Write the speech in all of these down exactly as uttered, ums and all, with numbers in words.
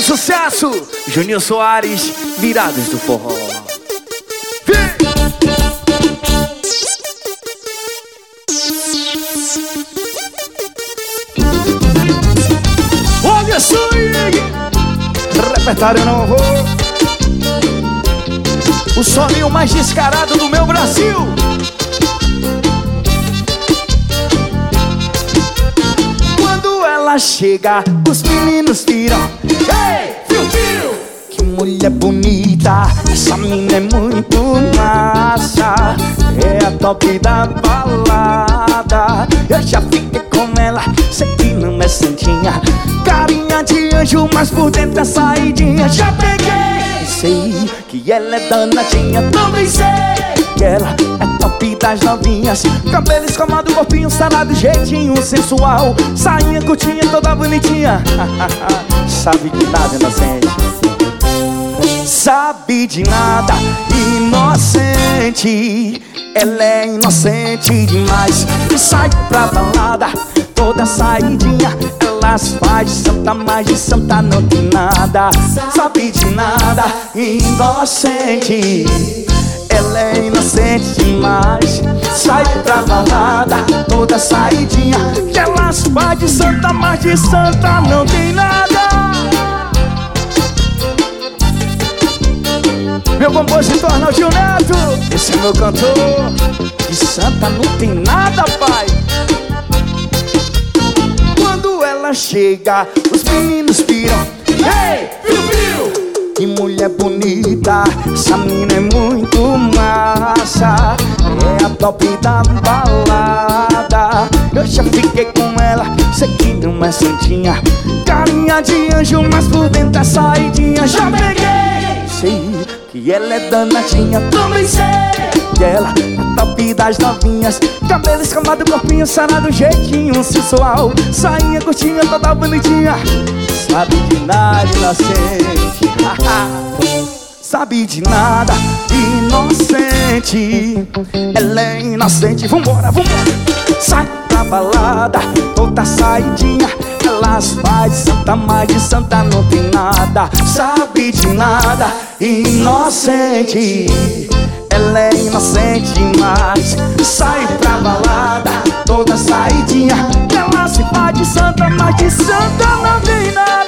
sucesso, Juninho Soares, Virados do Forró. Olha só aí, repertório novo, o soninho mais descarado do meu Brasil. Quando ela chega, os meninos viram: ei, viu, viu? Que mulher bonita, essa mina é muito massa. É a top da balada. Eu já fiquei com ela, sei que não é santinha, carinha de anjo, mas por dentro é saidinha. Já peguei, sei que ela é danadinha. Também sei que ela é top das novinhas, cabelo escamado, corpinho sarado, jeitinho sensual, sainha curtinha, toda bonitinha. Sabe de nada, inocente. Sabe de nada, inocente. Ela é inocente demais. Sai pra balada, toda saidinha, elas faz santa, mas de santa não tem nada. Sabe de nada, inocente. Ela é inocente demais. Sai pra balada, toda saidinha, que elas faz de santa, mas de santa não tem nada. Meu compositor Naldinho Neto, esse é meu cantor. De santa não tem nada, pai. Quando ela chega, os meninos piram: ei, viu, viu? Que mulher bonita, essa mina é muito massa. É a top da balada. Eu já fiquei com ela, sei que não é santinha, carinha de anjo, mas por dentro é saidinha. Já peguei, sei que ela é danadinha. Também sei que ela é top das novinhas, cabelo escamado, corpinho sarado, jeitinho sensual, sainha curtinha, toda bonitinha. Sabe de nada, inocente. Sabe de nada, inocente. Ela é inocente. Vambora, vambora. Sai pra balada, toda saidinha, elas faz santa, mas de santa não tem nada. Sabe de nada, inocente. Ela é inocente demais. Sai pra balada, toda saidinha, ela se faz de santa, mas de santa não tem nada.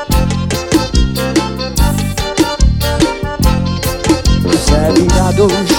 Zé Virados